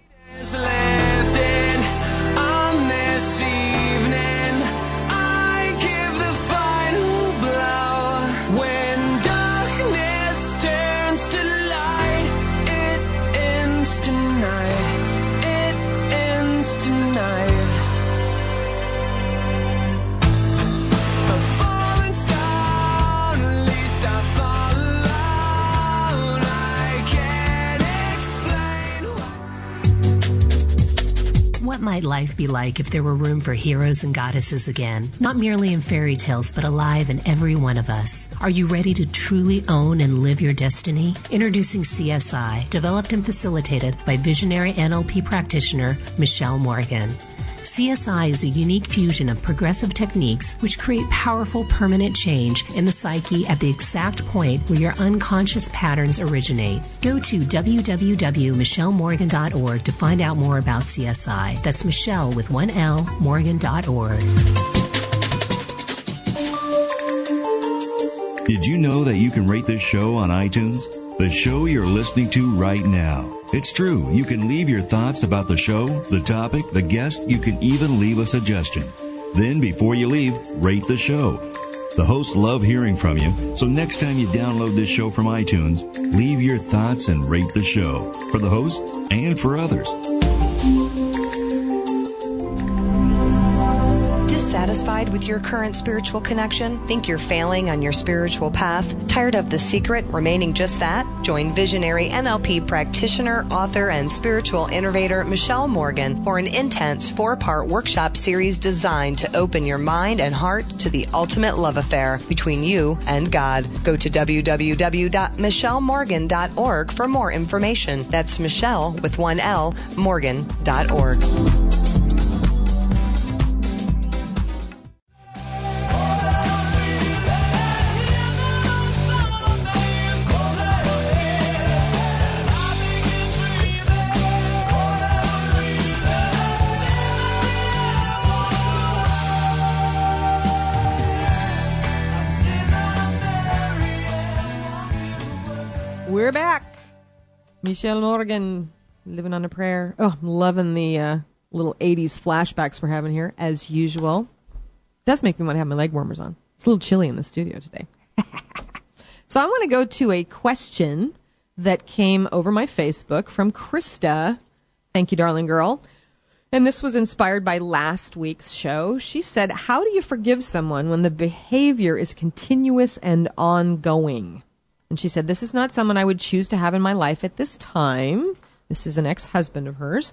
Speaker 1: What might life be like if there were room for heroes and goddesses again? Not merely in fairy tales, but alive in every one of us. Are you ready to truly own and live your destiny? Introducing C S I, developed and facilitated by visionary N L P practitioner Michelle Morgan. C S I is a unique fusion of progressive techniques which create powerful permanent change in the psyche at the exact point where your unconscious patterns originate. Go to w w w dot michelle morgan dot org to find out more about C S I. That's Michelle with one L, morgan dot org.
Speaker 9: Did you know that you can rate this show on iTunes? The show you're listening to right now. It's true. You can leave your thoughts about the show, the topic, the guest. You can even leave a suggestion. Then, before you leave, rate the show. The hosts love hearing from you, so next time you download this show from iTunes, leave your thoughts and rate the show for the host and for others.
Speaker 6: Dissatisfied Dissatisfied with your current spiritual connection? Think you're failing on your spiritual path? Tired of the secret remaining just that? Join visionary N L P practitioner, author, and spiritual innovator Michelle Morgan for an intense four-part workshop series designed to open your mind and heart to the ultimate love affair between you and God. Go to w w w dot michelle morgan dot org for more information. That's Michelle with one L, morgan dot org.
Speaker 3: We're back. Michelle Morgan, living on a prayer. Oh, I'm loving the uh, little eighties flashbacks we're having here, as usual. It does make me want to have my leg warmers on. It's a little chilly in the studio today. So I want to go to a question that came over my Facebook from Krista. Thank you, darling girl. And this was inspired by last week's show. She said, how do you forgive someone when the behavior is continuous and ongoing? And she said, this is not someone I would choose to have in my life at this time. This is an ex-husband of hers.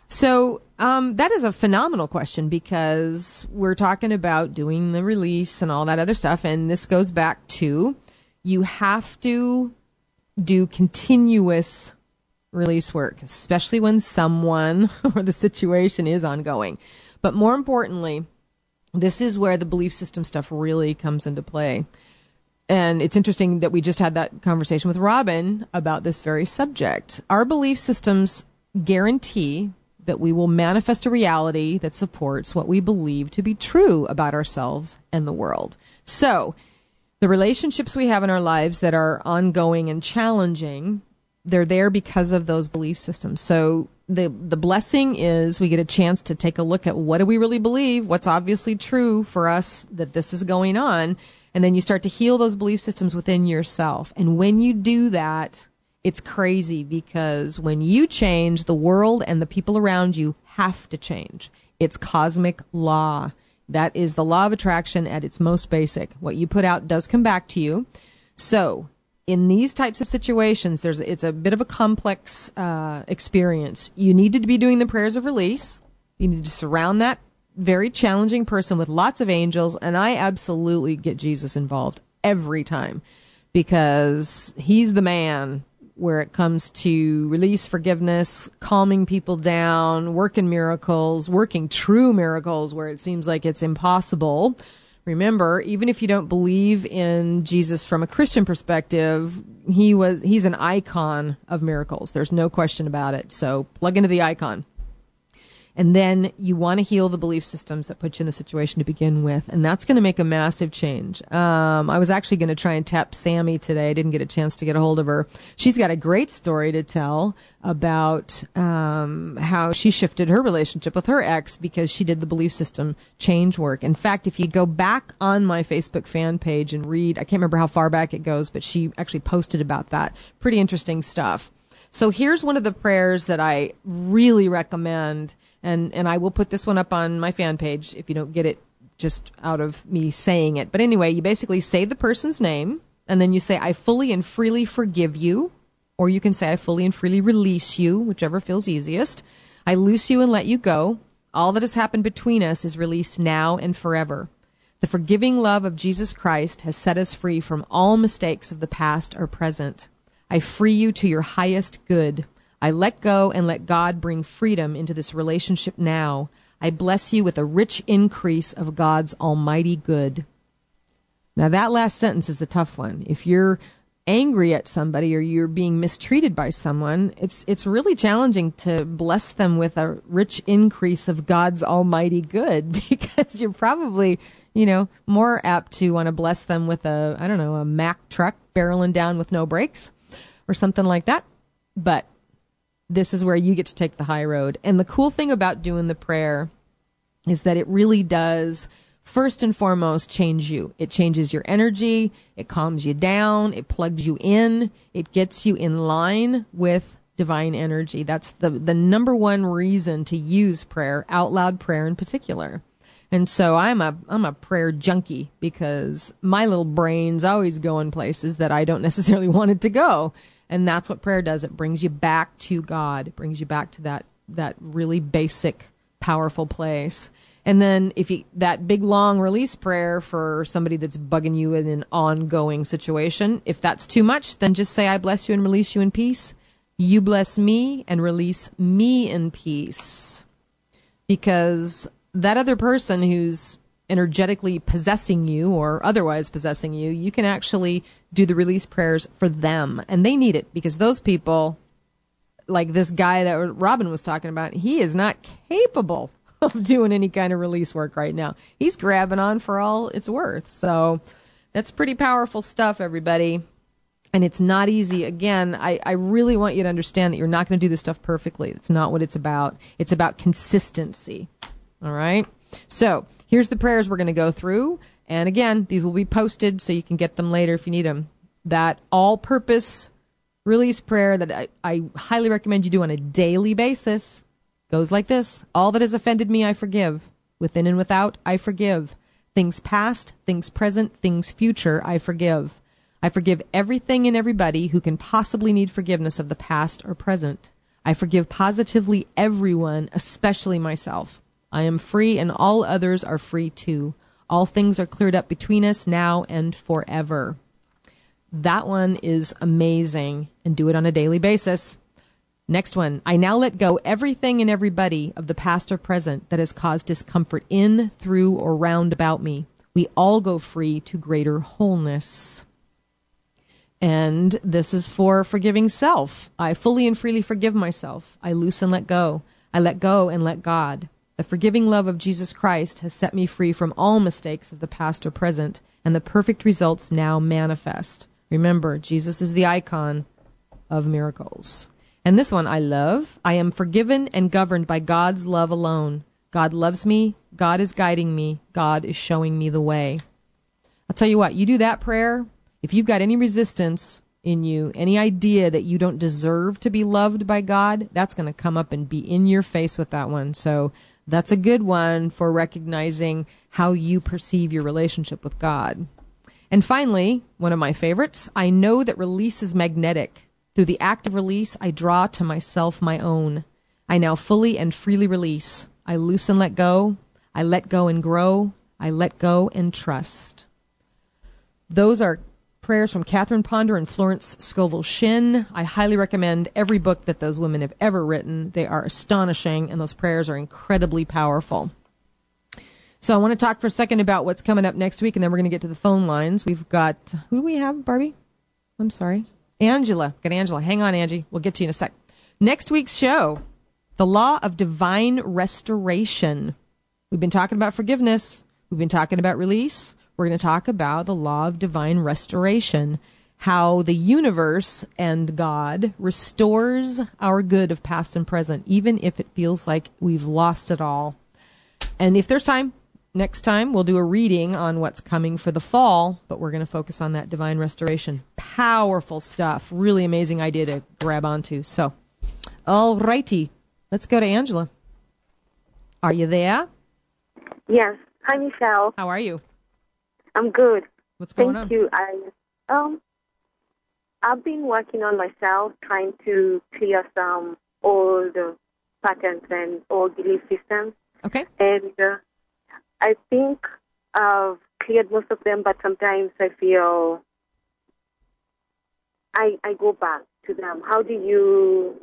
Speaker 3: So um, that is a phenomenal question because we're talking about doing the release and all that other stuff. And this goes back to you have to do continuous release work, especially when someone or the situation is ongoing. But more importantly, this is where the belief system stuff really comes into play. And it's interesting that we just had that conversation with Robin about this very subject. Our belief systems guarantee that we will manifest a reality that supports what we believe to be true about ourselves and the world. So the relationships we have in our lives that are ongoing and challenging, they're there because of those belief systems. So the the blessing is we get a chance to take a look at what do we really believe, what's obviously true for us that this is going on. And then you start to heal those belief systems within yourself. And when you do that, it's crazy because when you change, the world and the people around you have to change. It's cosmic law. That is the law of attraction at its most basic. What you put out does come back to you. So in these types of situations, there's it's a bit of a complex uh, experience. You need to be doing the prayers of release. You need to surround that very challenging person with lots of angels, and I absolutely get Jesus involved every time because he's the man where it comes to release, forgiveness, calming people down, working miracles, working true miracles where it seems like it's impossible. Remember, even if you don't believe in Jesus from a Christian perspective, he was he's an icon of miracles. There's no question about it. So plug into the icon. And then you want to heal the belief systems that put you in the situation to begin with. And that's going to make a massive change. Um, I was actually going to try and tap Sammy today. I didn't get a chance to get a hold of her. She's got a great story to tell about um, how she shifted her relationship with her ex because she did the belief system change work. In fact, if you go back on my Facebook fan page and read, I can't remember how far back it goes, but she actually posted about that. Pretty interesting stuff. So here's one of the prayers that I really recommend. And and I will put this one up on my fan page if you don't get it just out of me saying it. But anyway, you basically say the person's name, and then you say, I fully and freely forgive you. Or you can say, I fully and freely release you, whichever feels easiest. I loose you and let you go. All that has happened between us is released now and forever. The forgiving love of Jesus Christ has set us free from all mistakes of the past or present. I free you to your highest good. I let go and let God bring freedom into this relationship now. I bless you with a rich increase of God's almighty good. Now, that last sentence is a tough one. If you're angry at somebody or you're being mistreated by someone, it's it's really challenging to bless them with a rich increase of God's almighty good because you're probably, you know, more apt to want to bless them with a, I don't know, a Mack truck barreling down with no brakes or something like that. But this is where you get to take the high road. And the cool thing about doing the prayer is that it really does, first and foremost, change you. It changes your energy. It calms you down. It plugs you in. It gets you in line with divine energy. That's the, the number one reason to use prayer, out loud prayer in particular. And so I'm a I'm a prayer junkie because my little brain's always going places that I don't necessarily want it to go. And that's what prayer does. It brings you back to God. It brings you back to that that really basic, powerful place. And then if you, that big long release prayer for somebody that's bugging you in an ongoing situation, if that's too much, then just say, I bless you and release you in peace. You bless me and release me in peace. Because that other person who's energetically possessing you or otherwise possessing you, you can actually do the release prayers for them. And they need it because those people, like this guy that Robin was talking about, he is not capable of doing any kind of release work right now. He's grabbing on for all it's worth. So that's pretty powerful stuff, everybody. And it's not easy. Again, I, I really want you to understand that you're not going to do this stuff perfectly. It's not what it's about. It's about consistency. All right? So here's the prayers we're going to go through. And again, these will be posted so you can get them later if you need them. That all-purpose release prayer that I, I highly recommend you do on a daily basis goes like this. All that has offended me, I forgive. Within and without, I forgive. Things past, things present, things future, I forgive. I forgive everything and everybody who can possibly need forgiveness of the past or present. I forgive positively everyone, especially myself. I am free and all others are free too. All things are cleared up between us now and forever. That one is amazing, and do it on a daily basis. Next one. I now let go everything and everybody of the past or present that has caused discomfort in, through, or round about me. We all go free to greater wholeness. And this is for forgiving self. I fully and freely forgive myself. I loose and let go. I let go and let God. The forgiving love of Jesus Christ has set me free from all mistakes of the past or present, and the perfect results now manifest. Remember, Jesus is the icon of miracles. And this one I love. I am forgiven and governed by God's love alone. God loves me. God is guiding me. God is showing me the way. I'll tell you what, you do that prayer, if you've got any resistance in you, any idea that you don't deserve to be loved by God, that's going to come up and be in your face with that one. So that's a good one for recognizing how you perceive your relationship with God. And finally, one of my favorites, I know that release is magnetic. Through the act of release, I draw to myself my own. I now fully and freely release. I loose and let go. I let go and grow. I let go and trust. Those are prayers from Catherine Ponder and Florence Scovel Shinn. I highly recommend every book that those women have ever written. They are astonishing, and those prayers are incredibly powerful. So I want to talk for a second about what's coming up next week, and then we're going to get to the phone lines. We've got, who do we have, Barbie? I'm sorry. Angela. Got Angela. Hang on, Angie. We'll get to you in a sec. Next week's show, the law of divine restoration. We've been talking about forgiveness. We've been talking about release. We're going to talk about the law of divine restoration, how the universe and God restores our good of past and present, even if it feels like we've lost it all. And if there's time, next time we'll do a reading on what's coming for the fall, but we're going to focus on that divine restoration. Powerful stuff. Really amazing idea to grab onto. So, all righty. Let's go to Angela. Are you there?
Speaker 10: Yes. Hi, Michelle.
Speaker 3: How are you?
Speaker 10: I'm good.
Speaker 3: What's going
Speaker 10: Thank
Speaker 3: on?
Speaker 10: you. I um, I've been working on myself, trying to clear some old patterns and old belief systems.
Speaker 3: Okay.
Speaker 10: And uh, I think I've cleared most of them, but sometimes I feel I I go back to them. How do you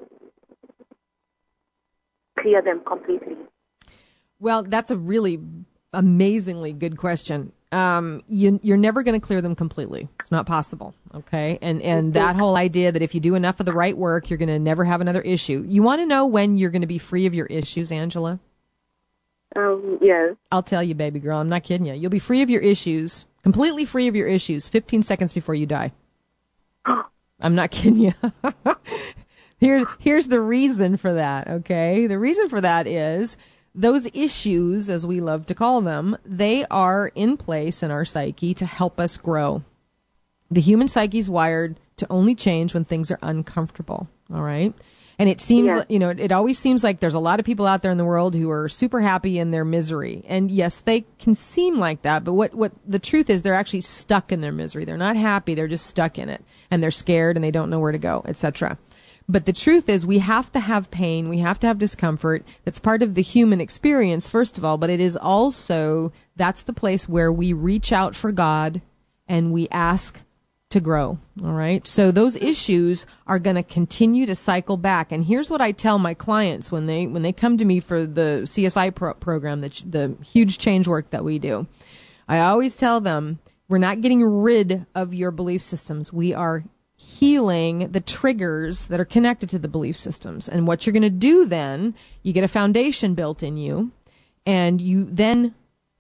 Speaker 10: clear them completely?
Speaker 3: Well, that's a really amazingly good question. Um, you, you're never going to clear them completely. It's not possible. Okay. And, and that whole idea that if you do enough of the right work, you're going to never have another issue. You want to know when you're going to be free of your issues, Angela?
Speaker 10: Um, yes.
Speaker 3: I'll tell you, baby girl. I'm not kidding you. You'll be free of your issues, completely free of your issues, fifteen seconds before you die. I'm not kidding you. Here, here's the reason for that. Okay. The reason for that is those issues, as we love to call them, they are in place in our psyche to help us grow. The human psyche is wired to only change when things are uncomfortable, all right? And it seems,
Speaker 10: Yeah.
Speaker 3: like, you know, it always seems like there's a lot of people out there in the world who are super happy in their misery. And yes, they can seem like that, but what, what the truth is, they're actually stuck in their misery. They're not happy. They're just stuck in it, and they're scared and they don't know where to go, et cetera. But the truth is, we have to have pain. We have to have discomfort. That's part of the human experience, first of all, but it is also, that's the place where we reach out for God and we ask to grow. All right. So those issues are going to continue to cycle back. And here's what I tell my clients when they, when they come to me for the C S I pro- program, the, ch- the huge change work that we do. I always tell them, we're not getting rid of your belief systems. We are healing the triggers that are connected to the belief systems. And what you're going to do then, you get a foundation built in you, and you then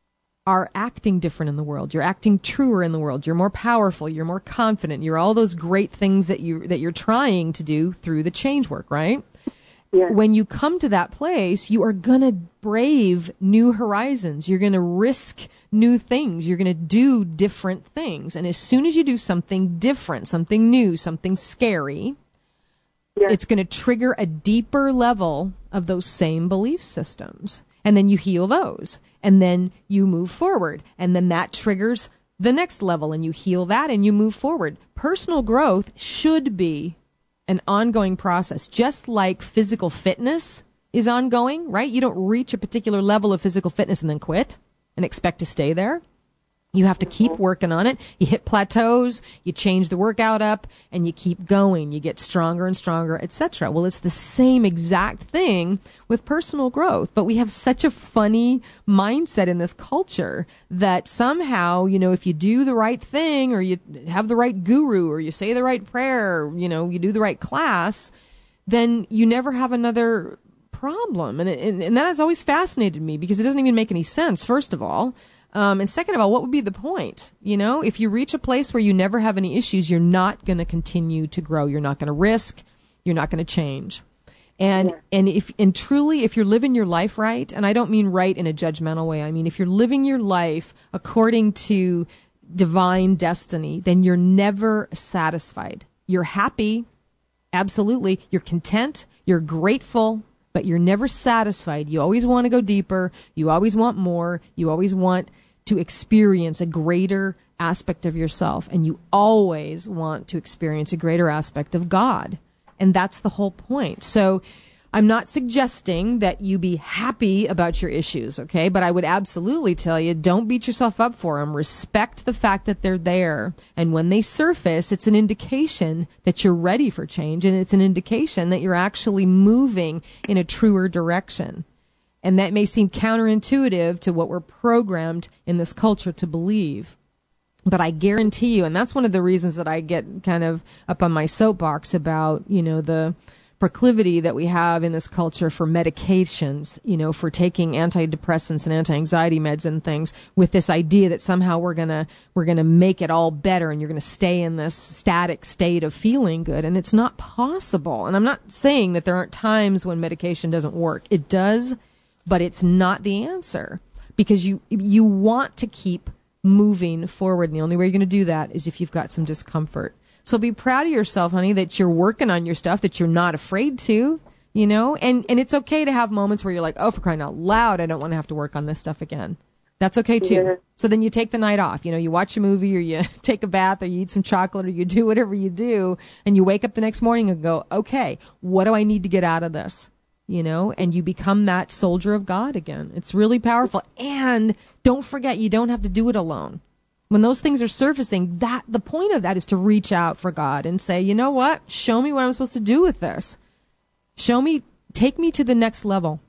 Speaker 3: are acting different in the world. You're acting truer in the world. You're more powerful. You're more confident. You're all those great things that you that you're trying to do through the change work, right?
Speaker 10: Yeah.
Speaker 3: When you come to that place, you are going to brave new horizons. You're going to risk new things. You're going to do different things. And as soon as you do something different, something new, something scary,
Speaker 10: Yeah.
Speaker 3: it's going to trigger a deeper level of those same belief systems. And then you heal those. And then you move forward. And then that triggers the next level, and you heal that and you move forward. Personal growth should be an ongoing process, just like physical fitness is ongoing, right? You don't reach a particular level of physical fitness and then quit and expect to stay there. You have to keep working on it. You hit plateaus, you change the workout up, and you keep going. You get stronger and stronger, et cetera. Well, it's the same exact thing with personal growth, but we have such a funny mindset in this culture that somehow, you know, if you do the right thing, or you have the right guru, or you say the right prayer, or, you know, you do the right class, then you never have another problem. And, it, and, and that has always fascinated me, because it doesn't even make any sense, first of all. Um, and second of all, what would be the point? You know, if you reach a place where you never have any issues, you're not going to continue to grow. You're not going to risk. You're not going to change. And, yeah. and if, and truly, if you're living your life right, and I don't mean right in a judgmental way, I mean, if you're living your life according to divine destiny, then you're never satisfied. You're happy. Absolutely. You're content. You're grateful. But you're never satisfied. You always want to go deeper. You always want more. You always want to experience a greater aspect of yourself. And you always want to experience a greater aspect of God. And that's the whole point. So I'm not suggesting that you be happy about your issues, okay? But I would absolutely tell you, don't beat yourself up for them. Respect the fact that they're there. And when they surface, it's an indication that you're ready for change. And it's an indication that you're actually moving in a truer direction. And that may seem counterintuitive to what we're programmed in this culture to believe. But I guarantee you, and that's one of the reasons that I get kind of up on my soapbox about, you know, the proclivity that we have in this culture for medications, you know, for taking antidepressants and anti-anxiety meds and things, with this idea that somehow we're gonna we're gonna make it all better, and you're gonna stay in this static state of feeling good, and it's not possible. And I'm not saying that there aren't times when medication doesn't work. It does, but it's not the answer, because you you want to keep moving forward, and the only way you're going to do that is if you've got some discomfort. So be proud of yourself, honey, that you're working on your stuff, that you're not afraid to, you know, and, and it's okay to have moments where you're like, oh, for crying out loud, I don't want to have to work on this stuff again. That's okay too. Yeah. So then you take the night off, you know, you watch a movie, or you take a bath, or you eat some chocolate, or you do whatever you do, and you wake up the next morning and go, okay, what do I need to get out of this? You know, and you become that soldier of God again. It's really powerful. And don't forget, you don't have to do it alone. When those things are surfacing, that the point of that is to reach out for God and say, you know what? Show me what I'm supposed to do with this. Show me, take me to the next level.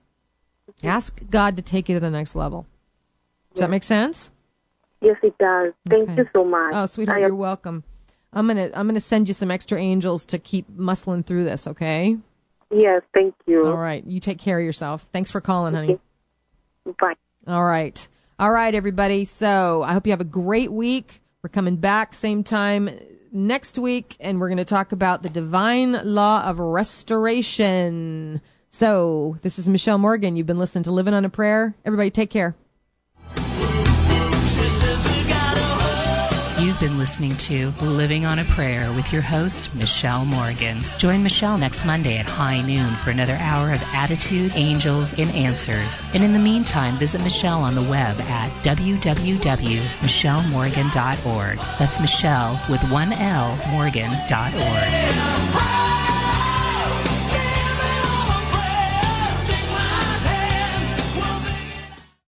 Speaker 3: Ask God to take you to the next level. Does that make sense?
Speaker 10: Yes, it does. Thank
Speaker 3: Okay.
Speaker 10: you so much.
Speaker 3: Oh, sweetheart,
Speaker 10: I-
Speaker 3: you're welcome. I'm gonna I'm gonna send you some extra angels to keep muscling through this, okay?
Speaker 10: Yes, thank you.
Speaker 3: All right. You take care of yourself. Thanks for calling, honey.
Speaker 10: Bye.
Speaker 3: All right. All right, everybody. So I hope you have a great week. We're coming back same time next week, and we're going to talk about the divine law of restoration. So this is Michelle Morgan. You've been listening to Living on a Prayer. Everybody take care.
Speaker 7: You
Speaker 1: You've been listening to Living on a Prayer with your host, Michelle Morgan. Join Michelle next Monday at high noon for another hour of attitude, angels, and answers. And in the meantime, visit Michelle on the web at w w w dot michelle morgan dot org. That's Michelle with one L, Morgan dot org.